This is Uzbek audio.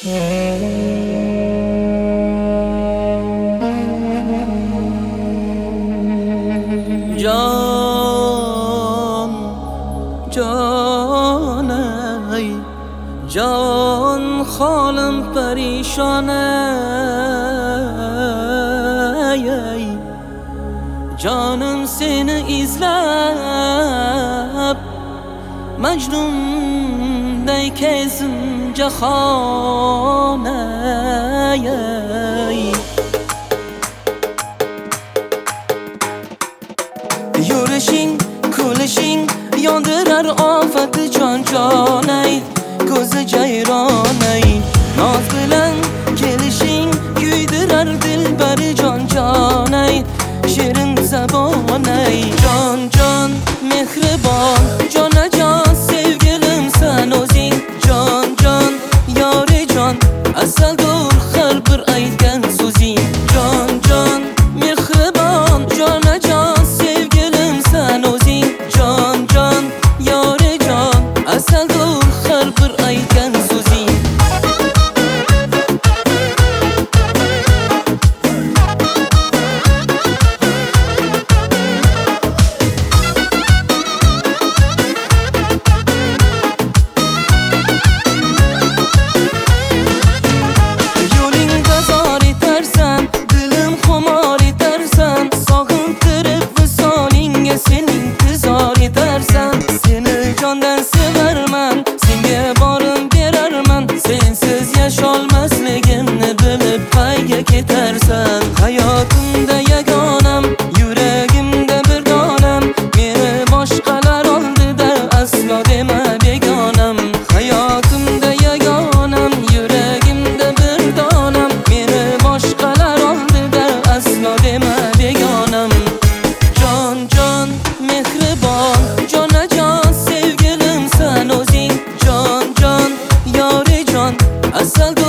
جان جان ای جان خالم پریشانه ای جانم seni izlab Majnunday kezim jahon ey Yurishing, kulishing yondirar ofati jon ey ko'zi jayron ey Noz bilan kelishing kuydirar dilbari jon ey Shirin zabon ey jon mehribon jonajon sevgilimsan o'zing jon yori jon asaldur har bir aytgan so'zing jon mehribon jonajon sevgilimsan o'zing jon yori jon asaldur har bir aytgan so'zing Yaşolmasligimni bilib qayga ketarsan Hayotimda yagonam yuragimda bir donam Meni boshqalar oldida aslo dema begonam Hayotimda yagonam yuragimda bir donam Meni boshqalar oldida aslo dema begonam Jon mehribon jonajon sevgilimsan o'zing jon yori jon asal